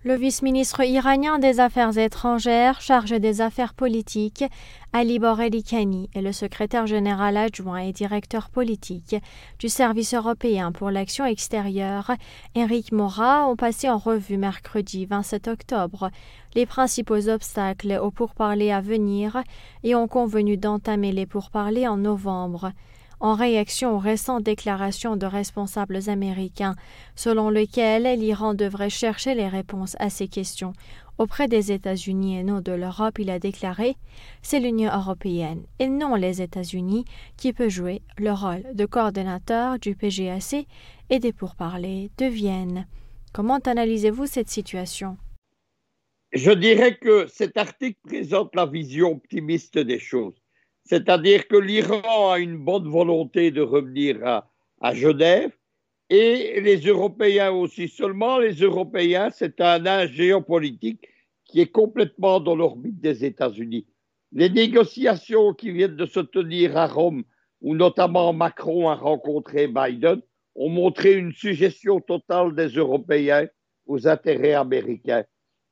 Le vice-ministre iranien des Affaires étrangères, chargé des affaires politiques, Ali Borelli-Khani, et le secrétaire général adjoint et directeur politique du Service européen pour l'action extérieure, Éric Mora, ont passé en revue mercredi 27 octobre les principaux obstacles aux pourparlers à venir et ont convenu d'entamer les pourparlers en novembre, en réaction aux récentes déclarations de responsables américains, selon lesquelles l'Iran devrait chercher les réponses à ces questions auprès des États-Unis et non de l'Europe. Il a déclaré « C'est l'Union européenne et non les États-Unis qui peut jouer le rôle de coordonnateur du PGAC et des pourparlers de Vienne ». Comment analysez-vous cette situation ? Je dirais que cet article présente la vision optimiste des choses. C'est-à-dire que l'Iran a une bonne volonté de revenir à Genève et les Européens aussi. Seulement, les Européens, c'est un âge géopolitique qui est complètement dans l'orbite des États-Unis. Les négociations qui viennent de se tenir à Rome, où notamment Macron a rencontré Biden, ont montré une suggestion totale des Européens aux intérêts américains.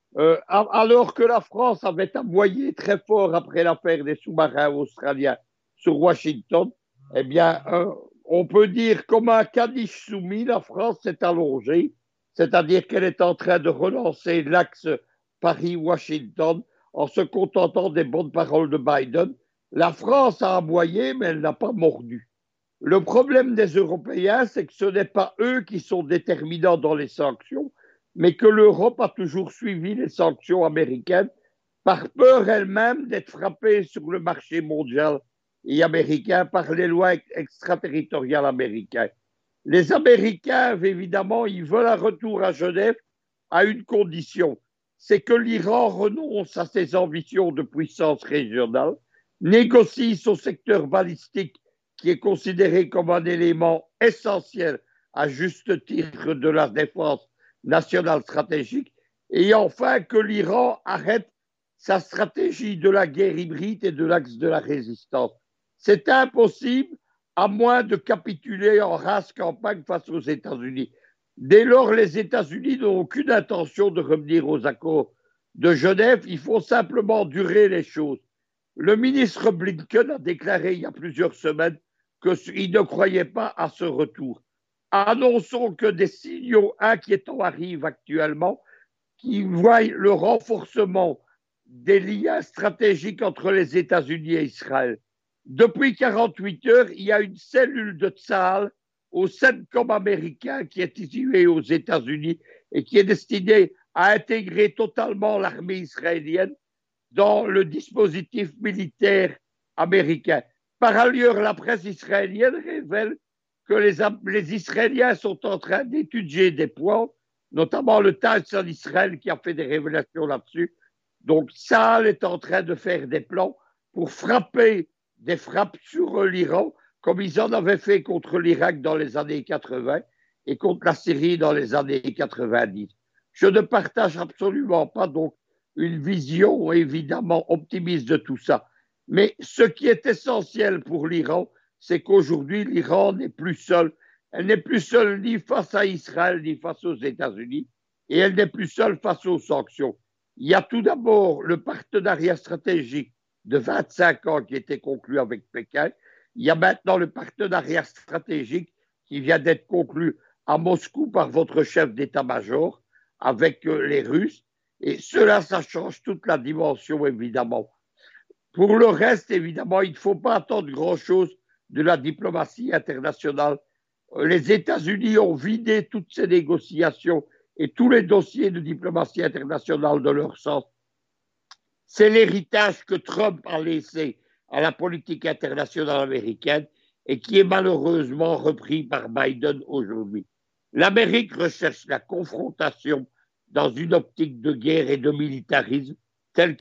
Alors que la France avait aboyé très fort après l'affaire des sous-marins australiens sur Washington, eh bien, on peut dire comme un caniche soumis, la France s'est allongée, c'est-à-dire qu'elle est en train de relancer l'axe Paris-Washington en se contentant des bonnes paroles de Biden. La France a aboyé, mais elle n'a pas mordu. Le problème des Européens, c'est que ce n'est pas eux qui sont déterminants dans les sanctions, mais que l'Europe a toujours suivi les sanctions américaines par peur elle-même d'être frappée sur le marché mondial et américain par les lois extraterritoriales américaines. Les Américains, évidemment, ils veulent un retour à Genève à une condition, c'est que l'Iran renonce à ses ambitions de puissance régionale, négocie son secteur balistique qui est considéré comme un élément essentiel à juste titre de la défense nationale stratégique, et enfin que l'Iran arrête sa stratégie de la guerre hybride et de l'axe de la résistance. C'est impossible à moins de capituler en rase campagne face aux États-Unis. Dès lors, les États-Unis n'ont aucune intention de revenir aux accords de Genève, il faut simplement durer les choses. Le ministre Blinken a déclaré il y a plusieurs semaines qu'il ne croyait pas à ce retour. Annonçons que des signaux inquiétants arrivent actuellement qui voient le renforcement des liens stratégiques entre les États-Unis et Israël. Depuis 48 heures, il y a une cellule de Tsahal au CENTCOM américain qui est située aux États-Unis et qui est destinée à intégrer totalement l'armée israélienne dans le dispositif militaire américain. Par ailleurs, la presse israélienne révèle que les Israéliens sont en train d'étudier des plans, notamment le Times en Israël qui a fait des révélations là-dessus. Donc, Tsahal est en train de faire des plans pour frapper des frappes sur l'Iran, comme ils en avaient fait contre l'Irak dans les années 80 et contre la Syrie dans les années 90. Je ne partage absolument pas donc une vision évidemment optimiste de tout ça. Mais ce qui est essentiel pour l'Iran, c'est qu'aujourd'hui, l'Iran n'est plus seule. Elle n'est plus seule ni face à Israël, ni face aux États-Unis, et elle n'est plus seule face aux sanctions. Il y a tout d'abord le partenariat stratégique de 25 ans qui était conclu avec Pékin. Il y a maintenant le partenariat stratégique qui vient d'être conclu à Moscou par votre chef d'état-major avec les Russes. Et cela, ça change toute la dimension, évidemment. Pour le reste, évidemment, il ne faut pas attendre grand-chose de la diplomatie internationale. Les États-Unis ont vidé toutes ces négociations et tous les dossiers de diplomatie internationale de leur sens. C'est l'héritage que Trump a laissé à la politique internationale américaine et qui est malheureusement repris par Biden aujourd'hui. L'Amérique recherche la confrontation dans une optique de guerre et de militarisme telle